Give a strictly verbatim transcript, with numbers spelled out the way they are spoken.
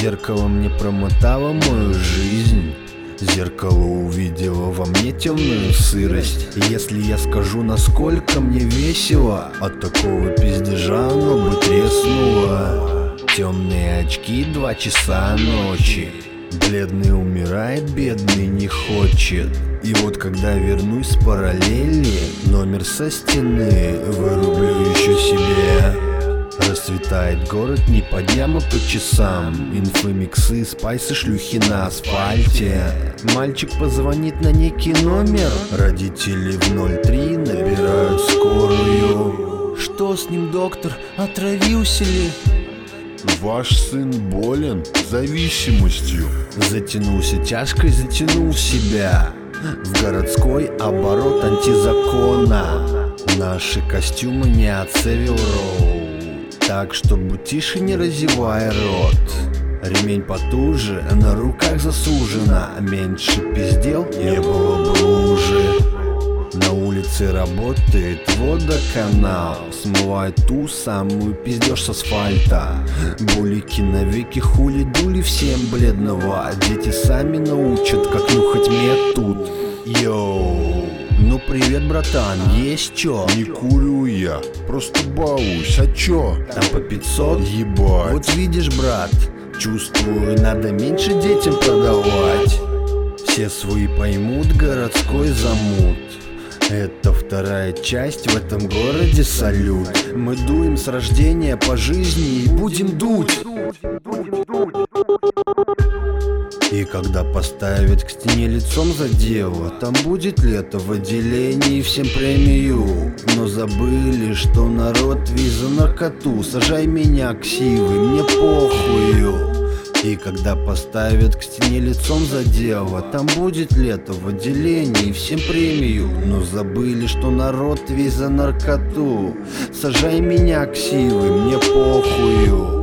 Зеркало мне промотало мою жизнь. Зеркало увидело во мне темную сырость. И если я скажу, насколько мне весело, от такого пиздежа оно бы треснуло. Темные очки, два часа ночи. Бледный умирает, бедный не хочет. И вот когда вернусь с параллели, номер со стены вырублю еще себе. Расцветает город не по дням, а по часам. Инфы, миксы, спайсы, шлюхи на асфальте. Мальчик позвонит на некий номер. Родители в ноль три набирают скорую. Что с ним, доктор? Отравился ли? Ваш сын болен зависимостью. Затянулся тяжко и затянул себя в городской оборот антизакона. Наши костюмы не отцевил Роу. Так что будь тише, не разевай рот. Ремень потуже, на руках засужено. Меньше пиздел, не было бы лужи. На улице работает водоканал. Смывает ту самую пиздеж с асфальта. Булики навеки хули-дули всем бледного. Дети сами научат, как нюхать мед тут. Йоу. Ну привет, братан, есть чё? Не курю я, просто балуюсь, а чё? Там по пятьсот? Ебать. Вот видишь, брат, чувствую, надо меньше детям продавать. Все свои поймут, городской замут. Это вторая часть в этом городе, салют. Мы дуем с рождения по жизни и будем дуть. И когда поставят к стене лицом за дело, там будет лето в отделении, всем премию. Но забыли, что народ весь за наркоту. Сажай меня, ксивый, мне похую. И когда поставят к стене лицом за дело, там будет лето в отделении, всем премию. Но забыли, что народ весь за наркоту. Сажай меня, ксивый, мне похую.